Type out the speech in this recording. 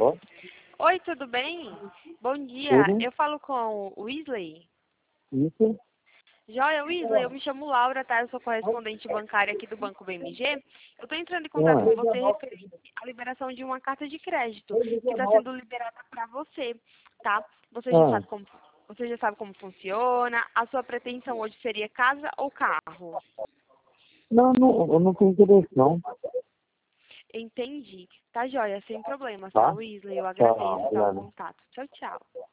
Alô? Oi, tudo bem? Bom dia. Tudo? Eu falo com o Weasley. Isso? Joia, Weasley, eu me chamo Laura, tá? Eu sou correspondente bancária aqui do Banco BMG. Eu estou entrando em contato com você referente à liberação de uma carta de crédito que está sendo liberada para você, tá? Você já sabe como funciona? A sua pretensão hoje seria casa ou carro? Não, não, eu não tenho interesse, não. Entendi. Tá, joia, sem problemas, tá, Tá? Weasley? Eu Tchau, agradeço, tá, o obrigado. contato. Tchau, tchau.